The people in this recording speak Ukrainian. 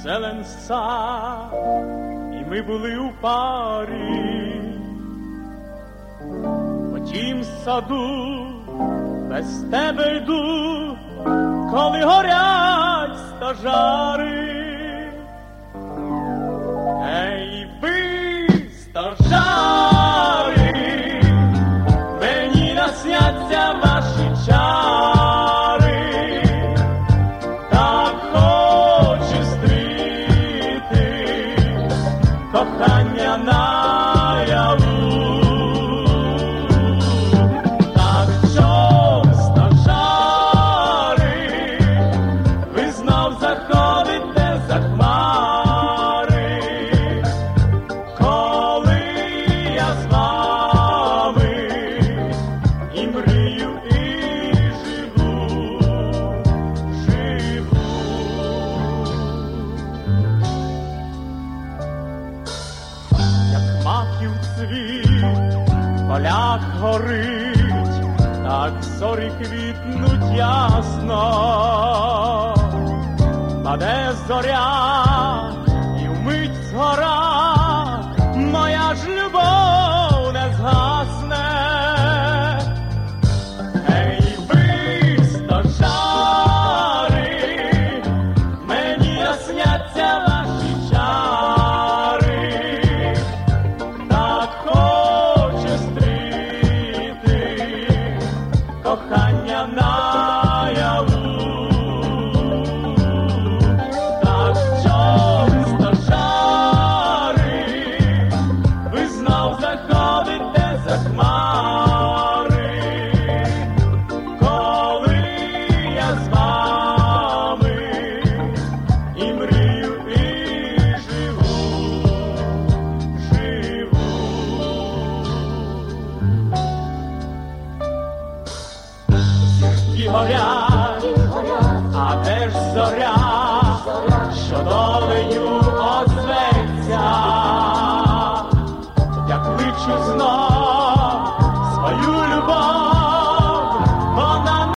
зелен сад, і ми були у парі. В тім саду без тебе йду, коли горять стожари. Ей, ви, стожари, мені насняться ваші чари. Так хочу стріти кохання наяву. Так що, стожари, ви знов заходите за хмари, коли я з вами і мрію, і живу. Як маків цвіт в полях горить, так зорі квітнуть ясно. Паде зоря, і вмить згора, моя ж любов не згасне. Ей, ви, стожари, мені насняться ваші чари. Так хочу стріти кохання наяву. Так що, стожари, ви знов заходите за хмари, коли я з вами і мрію, і живу. Зірки горять, а де ж зоря, що долею